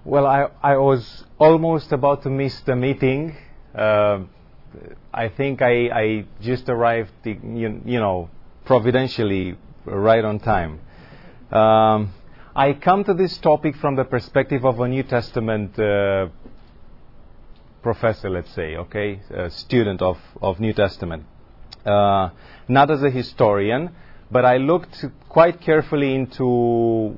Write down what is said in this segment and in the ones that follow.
Well, I was almost about to miss the meeting. I think I just arrived, providentially right on time. I come to this topic from the perspective of a New Testament professor, let's say, a student of New Testament. Not as a historian, but I looked quite carefully into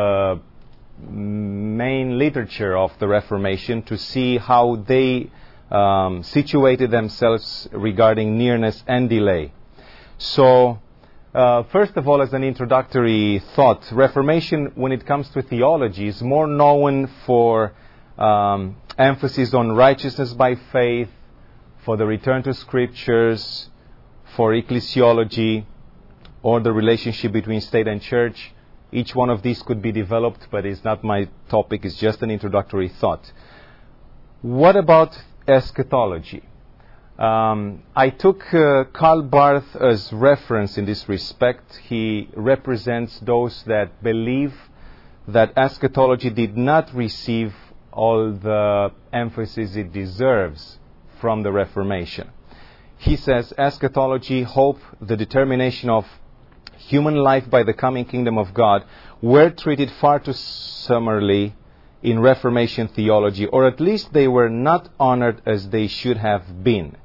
main literature of the Reformation to see how they situated themselves regarding nearness and delay. So, first of all, as an introductory thought, Reformation, when it comes to theology, is more known for emphasis on righteousness by faith, for the return to Scriptures, for ecclesiology, or the relationship between state and church. Each one of these could be developed, but it's not my topic, it's just an introductory thought. What about eschatology? I took Karl Barth as reference in this respect. He represents those that believe that eschatology did not receive all the emphasis it deserves from the Reformation. He says eschatology, hope, the determination of human life by the coming kingdom of God, were treated far too summarily in Reformation theology, or at least they were not honored as they should have been.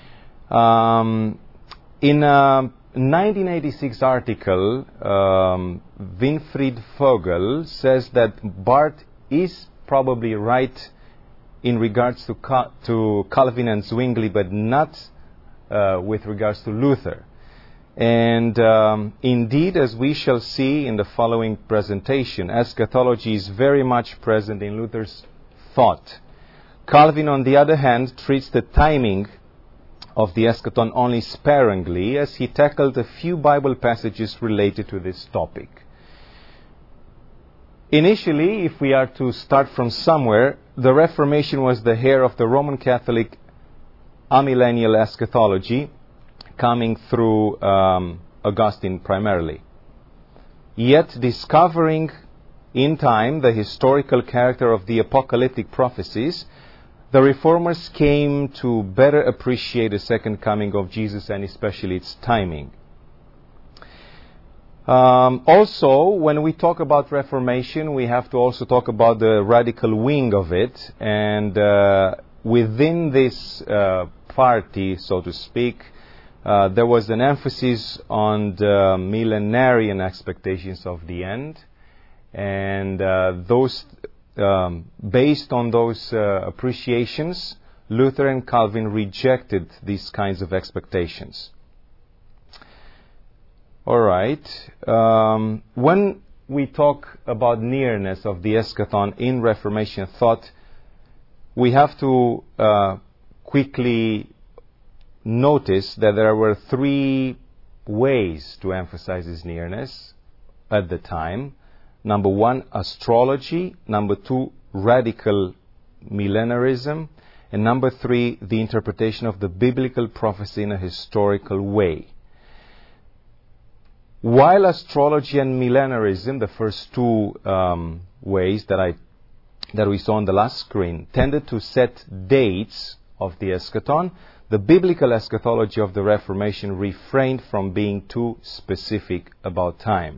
In a 1986 article, Winfried Vogel says that Barth is probably right in regards to Calvin and Zwingli, but not with regards to Luther. And indeed, as we shall see in the following presentation, eschatology is very much present in Luther's thought. Calvin, on the other hand, treats the timing of the eschaton only sparingly, as he tackled a few Bible passages related to this topic. Initially, if we are to start from somewhere, the Reformation was the heir of the Roman Catholic amillennial eschatology, coming through Augustine primarily. Yet, discovering in time the historical character of the apocalyptic prophecies, the Reformers came to better appreciate the second coming of Jesus and especially its timing. Also, when we talk about Reformation, we have to also talk about the radical wing of it, and within this party, so to speak, there was an emphasis on the millenarian expectations of the end, and based on those appreciations, Luther and Calvin rejected these kinds of expectations. All right. When we talk about nearness of the eschaton in Reformation thought, we have to quickly notice that there were three ways to emphasize this nearness at the time. Number one, astrology. Number two, radical millenarism. And number three, the interpretation of the biblical prophecy in a historical way. While astrology and millenarism, the first two ways that we saw on the last screen, tended to set dates of the eschaton, the biblical eschatology of the Reformation refrained from being too specific about time.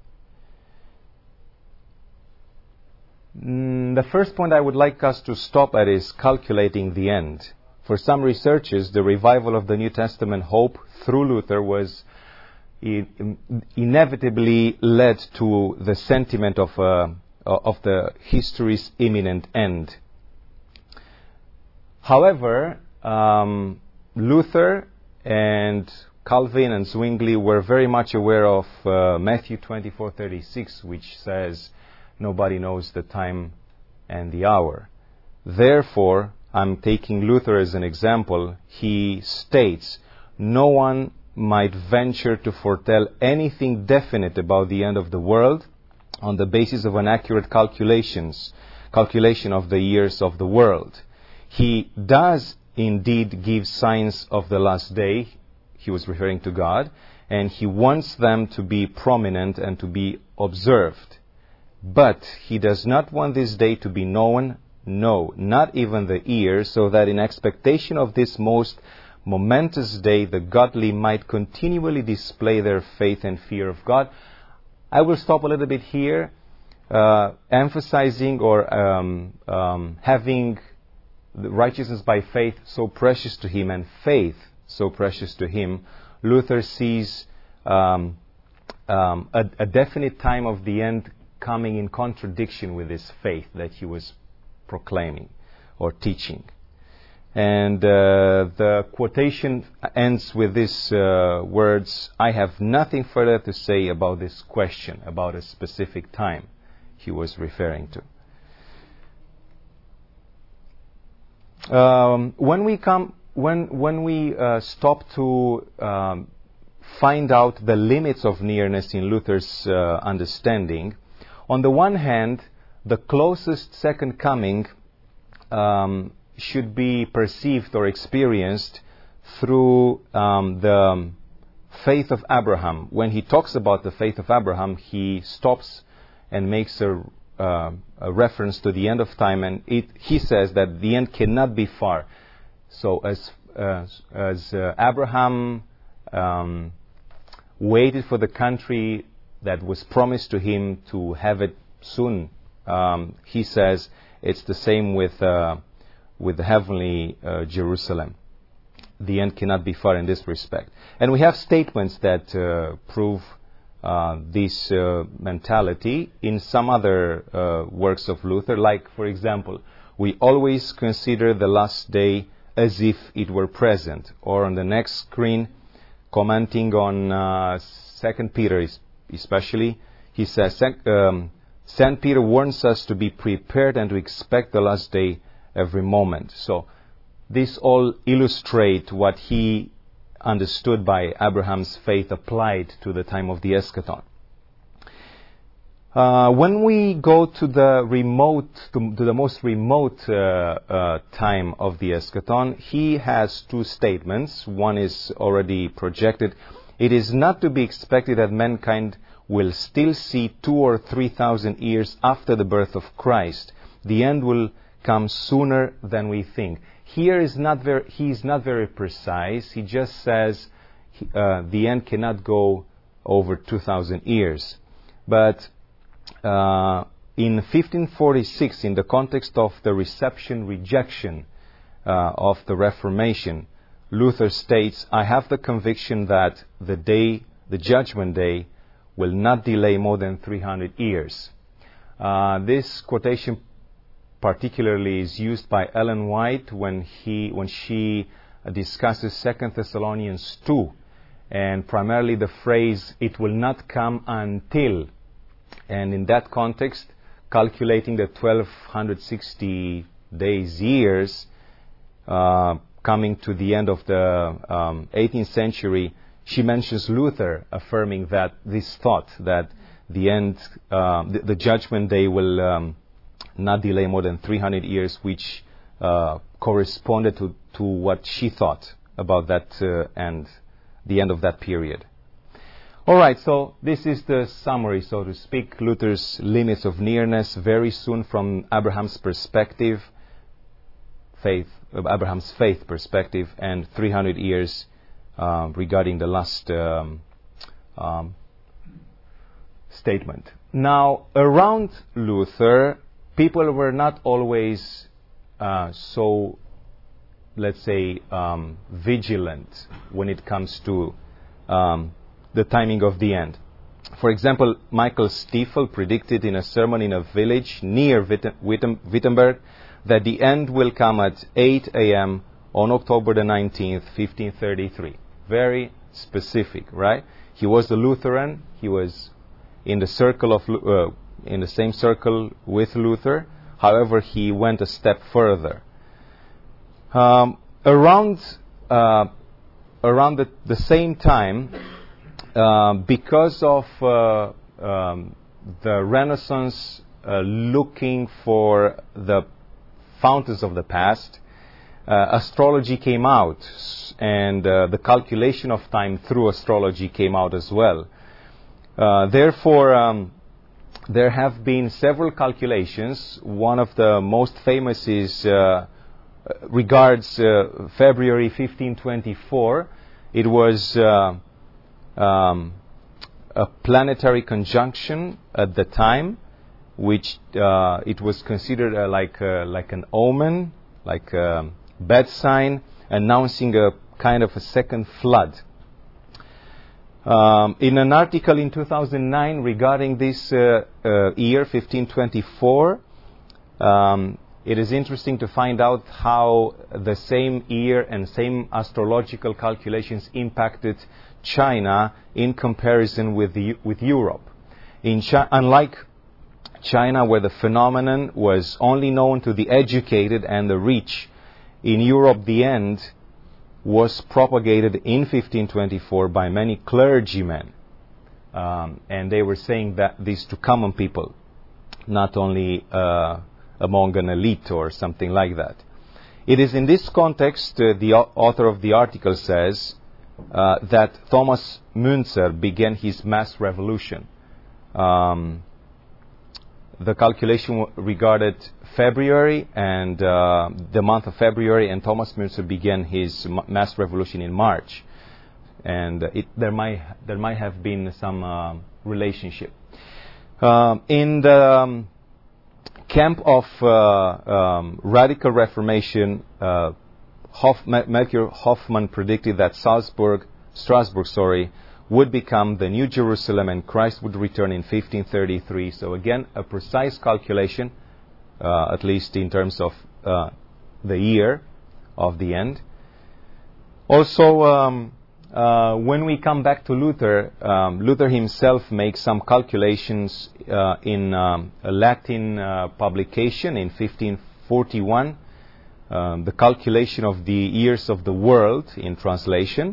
The first point I would like us to stop at is calculating the end. For some researchers, the revival of the New Testament hope through Luther was inevitably led to the sentiment of the history's imminent end. However, Luther and Calvin and Zwingli were very much aware of Matthew 24:36, which says, "Nobody knows the time and the hour." Therefore, I'm taking Luther as an example. He states, "No one might venture to foretell anything definite about the end of the world on the basis of an accurate calculation of the years of the world." He does indeed give signs of the last day. He was referring to God, and he wants them to be prominent and to be observed. But he does not want this day to be known, no, not even the ear, so that in expectation of this most momentous day, the godly might continually display their faith and fear of God. I will stop a little bit here, emphasizing or having the righteousness by faith so precious to him and faith so precious to him. Luther sees a definite time of the end coming in contradiction with this faith that he was proclaiming or teaching. And the quotation ends with these words, "I have nothing further to say about this question," about a specific time he was referring to. When we stop to find out the limits of nearness in Luther's understanding, on the one hand, the closest second coming should be perceived or experienced through the faith of Abraham. When he talks about the faith of Abraham, he stops and makes a reference to the end of time, and he says that the end cannot be far. So as Abraham waited for the country that was promised to him to have it soon, he says it's the same with the heavenly Jerusalem. The end cannot be far in this respect. And we have statements that prove this mentality in some other works of Luther, like, for example, we always consider the last day as if it were present. Or on the next screen, commenting on 2 Peter especially, he says, St. Peter warns us to be prepared and to expect the last day every moment. So this all illustrate what he understood by Abraham's faith applied to the time of the eschaton. When we go to the most remote time of the eschaton, he has two statements. One is already projected. It is not to be expected that mankind will still see 2,000 or 3,000 years after the birth of Christ. The end will come sooner than we think. Here is he is not very precise. He just says the end cannot go over 2,000 years. But in 1546, in the context of the reception-rejection of the Reformation, Luther states, "I have the conviction that the judgment day, will not delay more than 300 years." This quotation particularly is used by Ellen White when she discusses 2 Thessalonians 2, and primarily the phrase, "it will not come until." And in that context, calculating the 1260 years, coming to the end of the 18th century, she mentions Luther affirming that this thought that the end, the judgment day will not delay more than 300 years, which corresponded to what she thought about that the end of that period. All right, so this is the summary, so to speak, Luther's limits of nearness, very soon from Abraham's perspective, Abraham's faith perspective, and 300 years regarding the last statement. Now, around Luther, people were not always so, let's say, vigilant when it comes to the timing of the end. For example, Michael Stiefel predicted in a sermon in a village near Wittenberg that the end will come at 8 a.m. on October the 19th, 1533. Very specific, right? He was a Lutheran. He was in the circle of in the same circle with Luther. However, he went a step further. Around the same time, because of the Renaissance looking for the fountains of the past, astrology came out, and the calculation of time through astrology came out as well. Therefore, there have been several calculations. One of the most famous is regards February 1524. It was a planetary conjunction at the time, which it was considered like an omen, like a bad sign, announcing a kind of a second flood. In an article in 2009 regarding this year, 1524, it is interesting to find out how the same year and same astrological calculations impacted China in comparison with Europe. Unlike China, where the phenomenon was only known to the educated and the rich, in Europe the end was propagated in 1524 by many clergymen. And they were saying that this to common people, not only among an elite or something like that. It is in this context, the author of the article says, that Thomas Münzer began his mass revolution. The calculation regarded February and the month of February, and Thomas Münzer began his mass revolution in March. And there might have been some relationship. In the camp of radical reformation, Melchior Hoffman predicted that Strasbourg, would become the New Jerusalem, and Christ would return in 1533. So again, a precise calculation, at least in terms of the year of the end. Also, when we come back to Luther, Luther himself makes some calculations in a Latin publication in 1541, the calculation of the years of the world in translation.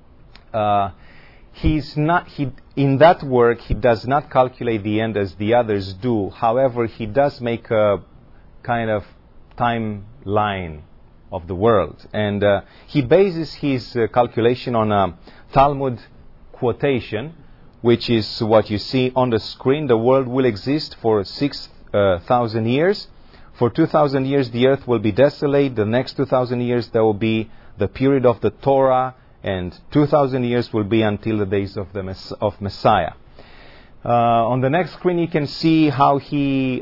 In that work, he does not calculate the end as the others do. However, he does make a kind of timeline of the world. And he bases his calculation on a Talmud quotation, which is what you see on the screen. The world will exist for 6,000 years. For 2,000 years, the earth will be desolate. The next 2,000 years, there will be the period of the Torah. And 2,000 years will be until the days of Messiah. On the next screen, you can see how he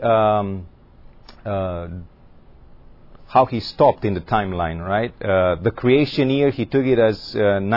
stopped in the timeline. Right, the creation year, he took it as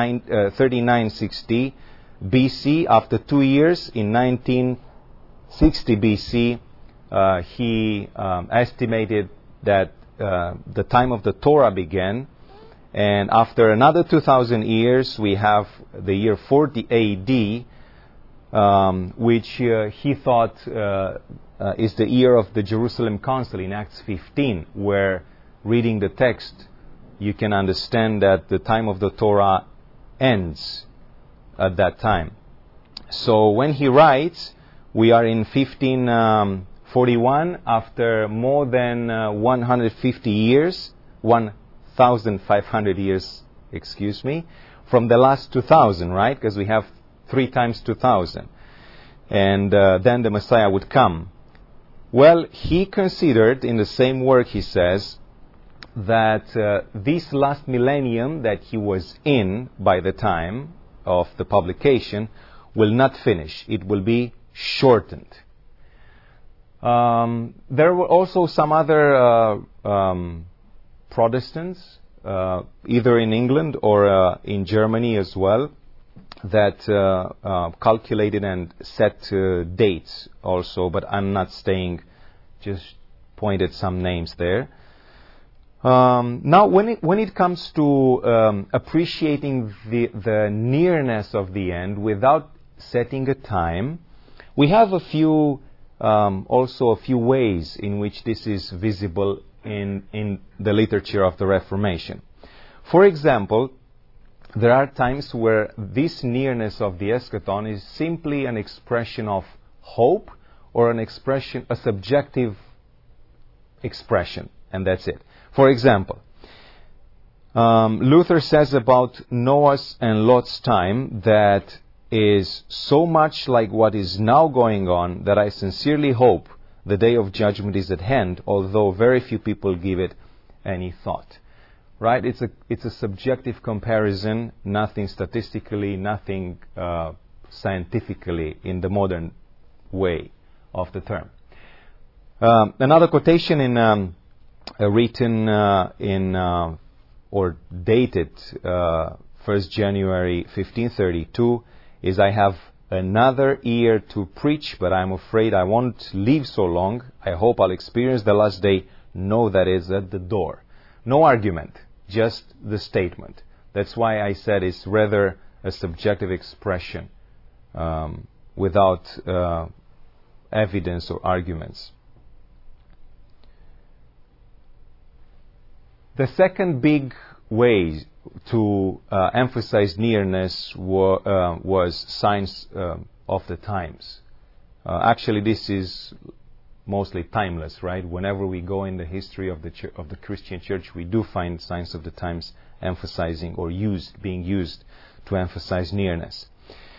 3960 BC. After 2 years, in 1960 BC, he estimated that the time of the Torah began. And after another 2,000 years, we have the year 40 AD, which he thought is the year of the Jerusalem Council in Acts 15, where, reading the text, you can understand that the time of the Torah ends at that time. So when he writes, we are in 1541, after more than 150 years, 1,500 years, from the last 2,000, right? Because we have 3 times 2,000. And then the Messiah would come. Well, he considered, in the same work he says, that this last millennium that he was in by the time of the publication will not finish. It will be shortened. There were also some other Protestants, either in England or in Germany as well, that calculated and set dates also, but I'm not staying, just pointed some names there. Now, when it comes to appreciating the nearness of the end without setting a time, we have also a few ways in which this is visible in the literature of the Reformation. For example, there are times where this nearness of the eschaton is simply an expression of hope or a subjective expression, and that's it. For example, Luther says about Noah's and Lot's time that is so much like what is now going on that I sincerely hope the day of judgment is at hand, although very few people give it any thought. Right? It's a subjective comparison, nothing statistically, nothing scientifically in the modern way of the term. Another quotation written or dated 1st January 1532 is, "I have another year to preach, but I'm afraid I won't live so long. I hope I'll experience the last day. Know that it's at the door." No argument, just the statement. That's why I said it's rather a subjective expression without evidence or arguments. The second big way to emphasize nearness was signs of the times. Actually, this is mostly timeless, right? Whenever we go in the history of the Christian Church, we do find signs of the times emphasizing or being used to emphasize nearness.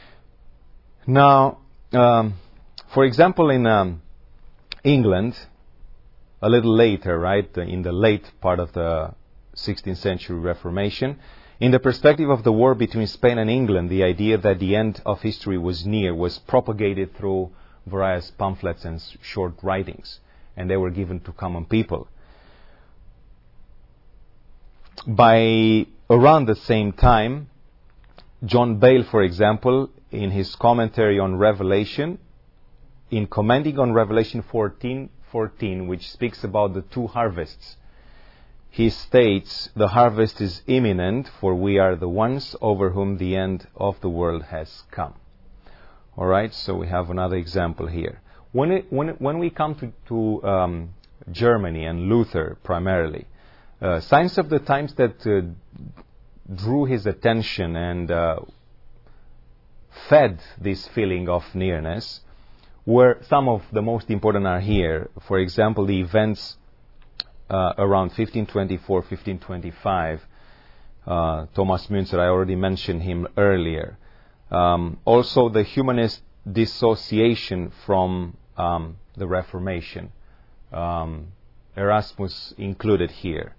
Now, for example, in England, a little later, right, in the late part of the 16th century Reformation, in the perspective of the war between Spain and England, the idea that the end of history was near was propagated through various pamphlets and short writings, and they were given to common people. By around the same time, John Bale, for example, in his commentary on Revelation, in commenting on Revelation 14:14, which speaks about the two harvests, he states, "The harvest is imminent, for we are the ones over whom the end of the world has come." All right, so we have another example here. When we come to Germany and Luther primarily, signs of the times that drew his attention and fed this feeling of nearness were some of the most important are here. For example, the events around 1524, 1525. Thomas Müntzer, I already mentioned him earlier. Also, the humanist dissociation from the Reformation. Erasmus included here.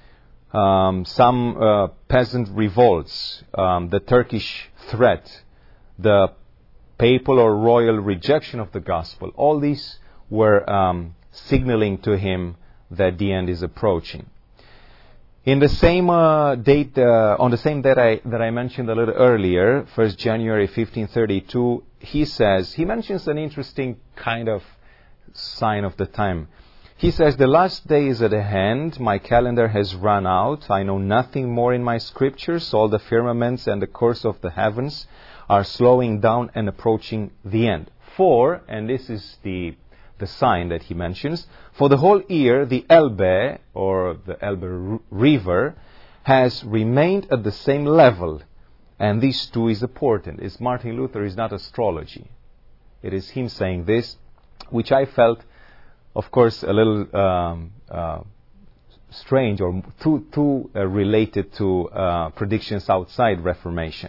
Some peasant revolts, the Turkish threat, the papal or royal rejection of the gospel. All these were signaling to him that the end is approaching. In the same date, on the same date that I mentioned a little earlier, 1st January 1532, he mentions an interesting kind of sign of the time. He says, "The last day is at hand. My calendar has run out. I know nothing more in my scriptures. All the firmaments and the course of the heavens are slowing down and approaching the end. For," and this is the sign that he mentions, "for the whole year the Elbe, or the Elbe River, has remained at the same level." And this too is important. It's Martin Luther, is not astrology. It is him saying this, which I felt, of course, a little strange or too related to predictions outside Reformation.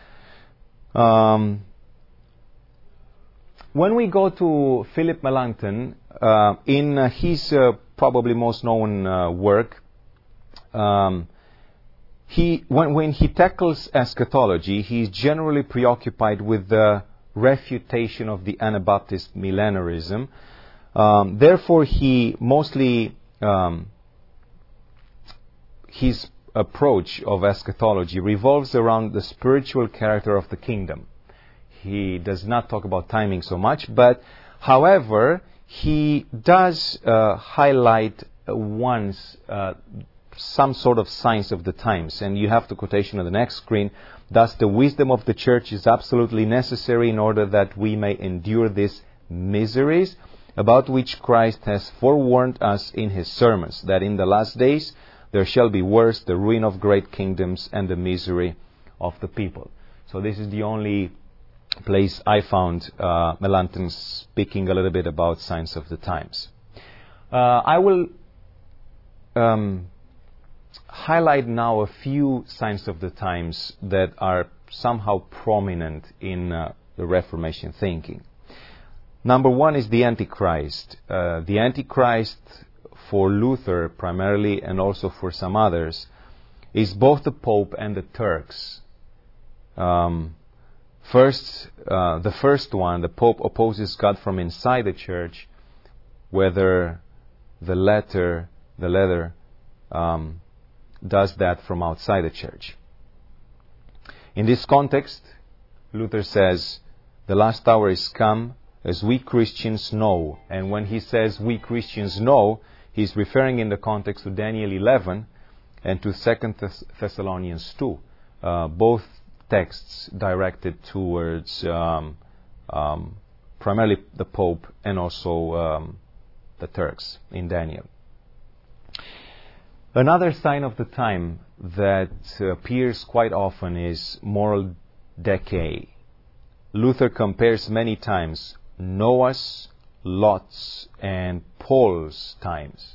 When we go to Philip Melanchthon, in his probably most known work, when he tackles eschatology, he is generally preoccupied with the refutation of the Anabaptist millenarism. Therefore, he mostly his approach of eschatology revolves around the spiritual character of the kingdom. He does not talk about timing so much, but however, he does highlight once some sort of signs of the times. And you have the quotation on the next screen. "Thus the wisdom of the church is absolutely necessary in order that we may endure these miseries, about which Christ has forewarned us in his sermons, that in the last days there shall be wars, the ruin of great kingdoms, and the misery of the people." So this is the only place I found Melanchthon speaking a little bit about signs of the times. I will highlight now a few signs of the times that are somehow prominent in the Reformation thinking. Number one is the Antichrist. The Antichrist for Luther primarily, and also for some others, is both the Pope and the Turks. The first one, the Pope opposes God from inside the church, whether the letter does that from outside the church. In this context, Luther says, the last hour is come, as we Christians know. And when he says we Christians know, he's referring in the context to Daniel 11 and to 2 Thessalonians 2, both texts directed towards primarily the Pope and also the Turks in Daniel. Another sign of the time that appears quite often is moral decay. Luther compares many times Noah's, Lot's, and Paul's times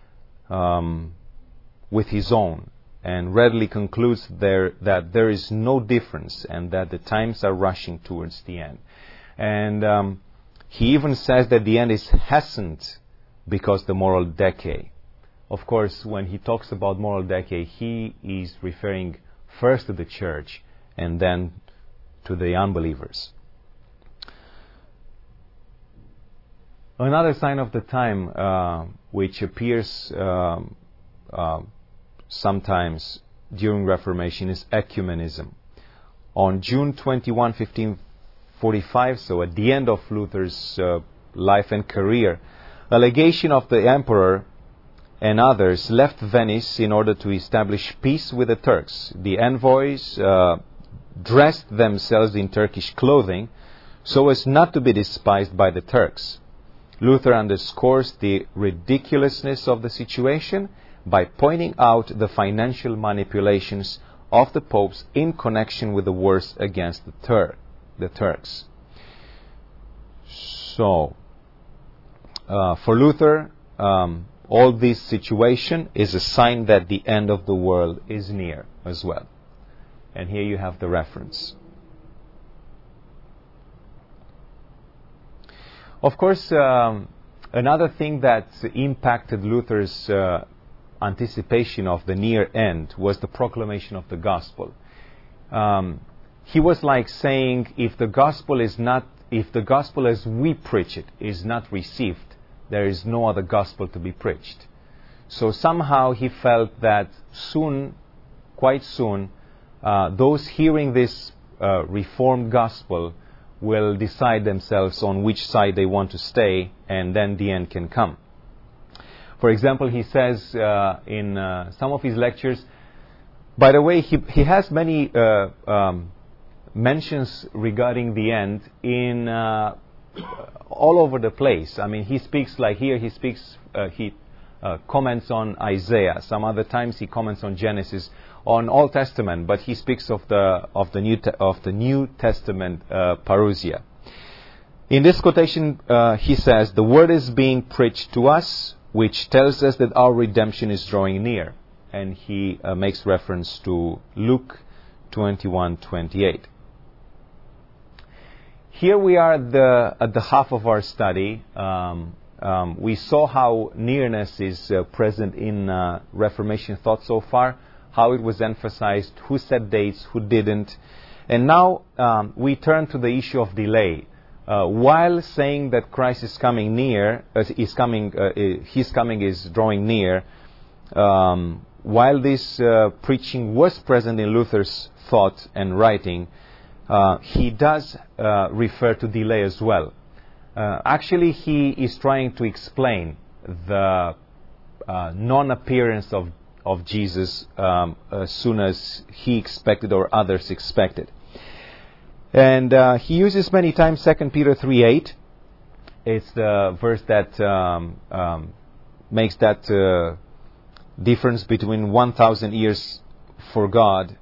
with his own, and readily concludes that there is no difference and that the times are rushing towards the end. And he even says that the end is hastened because the moral decay. Of course, when he talks about moral decay, he is referring first to the church and then to the unbelievers. Another sign of the time which appears sometimes during Reformation is ecumenism. On June 21, 1545, so at the end of Luther's life and career, a legation of the emperor and others left Venice in order to establish peace with the Turks. The envoys dressed themselves in Turkish clothing so as not to be despised by the Turks. Luther underscores the ridiculousness of the situation by pointing out the financial manipulations of the popes in connection with the wars against the Turks. So, for Luther, all this situation is a sign that the end of the world is near as well. And here you have the reference. Of course, another thing that impacted Luther's anticipation of the near end was the proclamation of the gospel. He was like saying, if the gospel as we preach it is not received, there is no other gospel to be preached. So somehow he felt that quite soon, those hearing this reformed gospel will decide themselves on which side they want to stay, and then the end can come. For example, he says in some of his lectures, by the way, he has many mentions regarding the end in all over the place. I mean, he speaks like here, he comments on Isaiah. Some other times he comments on Genesis, on Old Testament, but he speaks of the New Testament parousia. In this quotation, he says, "The word is being preached to us, which tells us that our redemption is drawing near." And he makes reference to Luke 21:28. Here we are at the half of our study. We saw how nearness is present in Reformation thought so far, how it was emphasized, who set dates, who didn't. And now we turn to the issue of delay. While saying that Christ is coming near, His coming is drawing near, while this preaching was present in Luther's thought and writing, he does refer to delay as well. Actually, he is trying to explain the non-appearance of Jesus as soon as he expected or others expected. And he uses many times 2 Peter 3:8. It's the verse that makes that difference between 1,000 years for God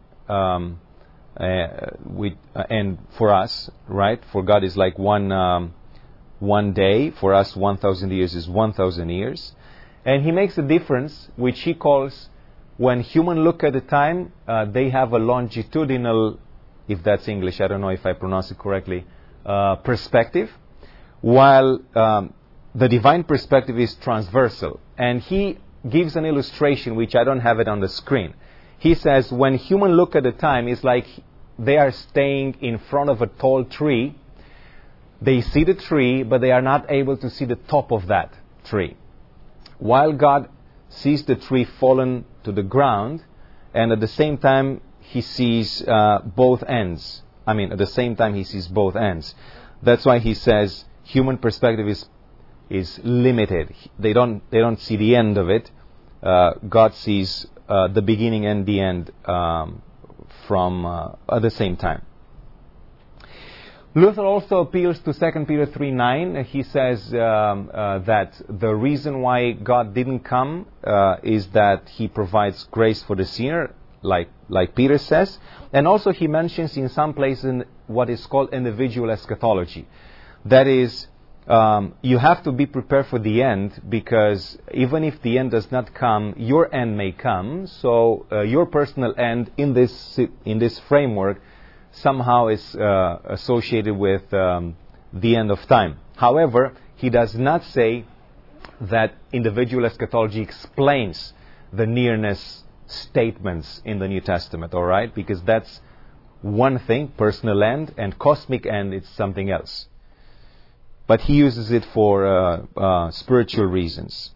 and for us, right? For God is like one day. For us, 1,000 years is 1,000 years. And he makes a difference, which he calls, when human look at the time, they have a longitudinal if that's English, I don't know if I pronounce it correctly, perspective, while the divine perspective is transversal. And he gives an illustration, which I don't have it on the screen. He says, when humans look at the time, it's like they are staying in front of a tall tree. They see the tree, but they are not able to see the top of that tree. While God sees the tree fallen to the ground, and at the same time he sees both ends. I mean, at the same time he sees both ends. That's why he says human perspective is limited. They don't see the end of it. God sees the beginning and the end from at the same time. Luther also appeals to 2 Peter 3:9. He says that the reason why God didn't come is that he provides grace for the sinner, like Peter says. And also he mentions in some places what is called individual eschatology. That is, you have to be prepared for the end, because even if the end does not come, your end may come. So your personal end in this framework somehow is associated with the end of time. However, he does not say that individual eschatology explains the nearness statements in the New Testament, all right? Because that's one thing, personal end, and cosmic end, it's something else. But he uses it for spiritual reasons.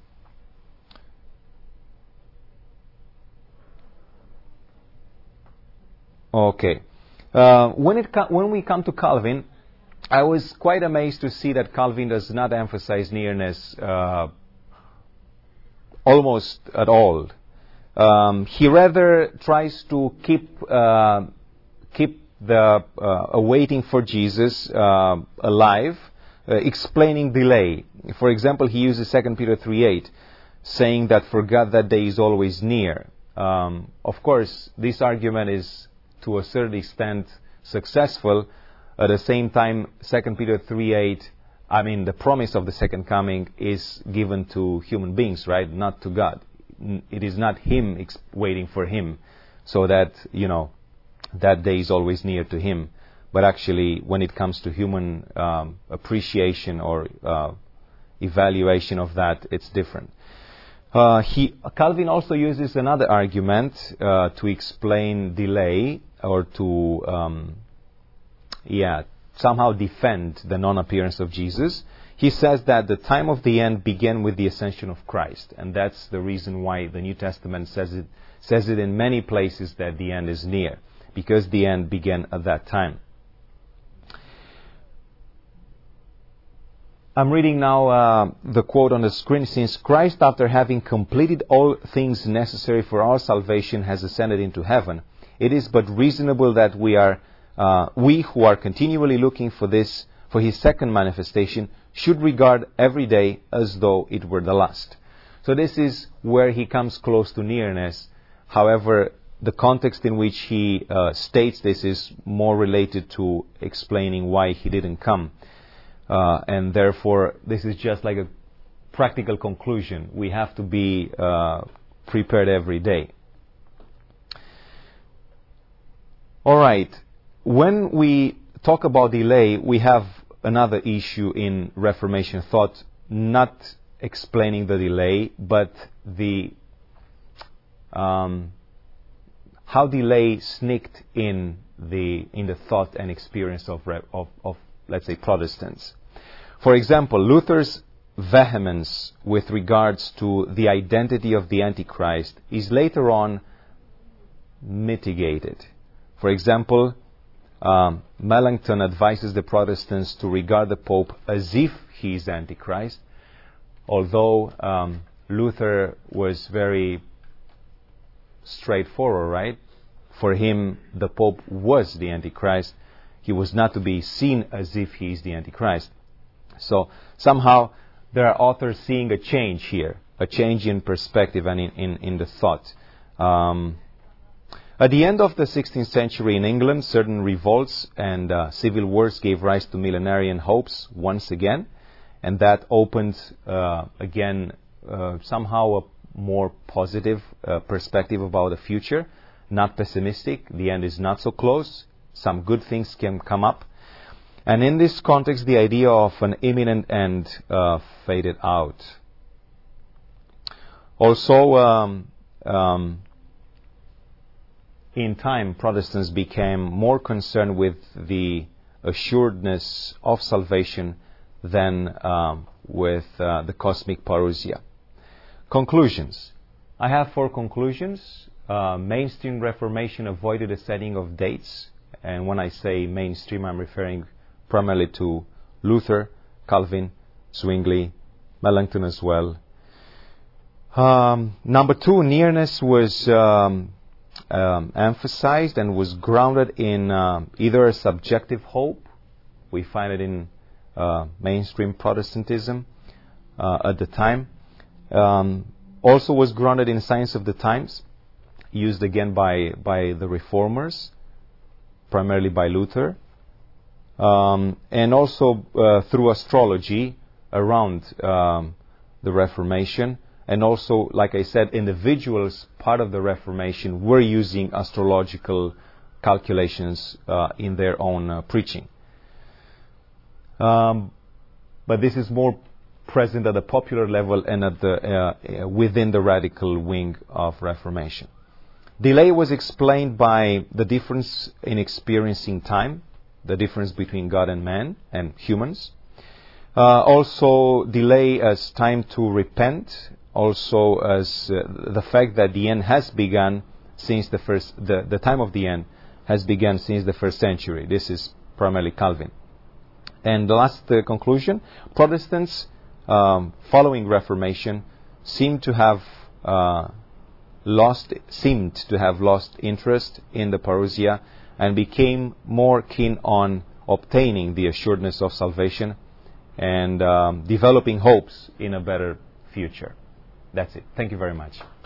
Okay. When we come to Calvin, I was quite amazed to see that Calvin does not emphasize nearness almost at all. He rather tries to keep the waiting for Jesus alive, explaining delay. For example, he uses 2 Peter 3:8, saying that for God that day is always near. Of course, this argument is to a certain extent successful. At the same time, 2 Peter 3:8, I mean, the promise of the second coming is given to human beings, right? Not to God. It is not him waiting for him, so that, that day is always near to him. But actually, when it comes to human appreciation or evaluation of that, it's different. Calvin also uses another argument to explain delay, or to somehow defend the non-appearance of Jesus. He says that the time of the end began with the ascension of Christ, and that's the reason why the New Testament says it in many places that the end is near, because the end began at that time. I'm reading now the quote on the screen. Since Christ, after having completed all things necessary for our salvation, has ascended into heaven, it is but reasonable that we who are continually looking for his second manifestation, should regard every day as though it were the last. So this is where he comes close to nearness. However, the context in which he states this is more related to explaining why he didn't come. And therefore, this is just like a practical conclusion. We have to be prepared every day. All right. When we talk about delay, we have another issue in Reformation thought, not explaining the delay, but how delay sneaked in the thought and experience of let's say Protestants. For example, Luther's vehemence with regards to the identity of the Antichrist is later on mitigated. For example, Melanchthon advises the Protestants to regard the Pope as if he is Antichrist, although Luther was very straightforward, right? For him, the Pope was the Antichrist. He was not to be seen as if he is the Antichrist. So somehow there are authors seeing a change here, a change in perspective and in the thought. At the end of the 16th century in England, certain revolts and civil wars gave rise to millenarian hopes once again, and that opened again somehow a more positive perspective about the future, not pessimistic. The end is not so close. some good things can come up. And in this context, the idea of an imminent end faded out. Also, in time, Protestants became more concerned with the assuredness of salvation than with the cosmic parousia. Conclusions. I have 4 conclusions. Mainstream Reformation avoided a setting of dates. And when I say mainstream, I'm referring primarily to Luther, Calvin, Zwingli, Melanchthon as well. Number 2, nearness was emphasized and was grounded in either a subjective hope. We find it in mainstream Protestantism at the time. Also was grounded in signs of the times, used again by the Reformers, primarily by Luther, and also through astrology around the Reformation. And also, like I said, individuals, part of the Reformation, were using astrological calculations in their own preaching. But this is more present at the popular level and at the within the radical wing of Reformation. Delay was explained by the difference in experiencing time, the difference between God and man and humans. Also, delay as time to repent. Also, as the fact that the end has begun since the time of the end has begun since the 1st century. This is primarily Calvin. And the last conclusion: Protestants, following Reformation, seemed to have lost interest in the parousia and became more keen on obtaining the assuredness of salvation and developing hopes in a better future. That's it. Thank you very much.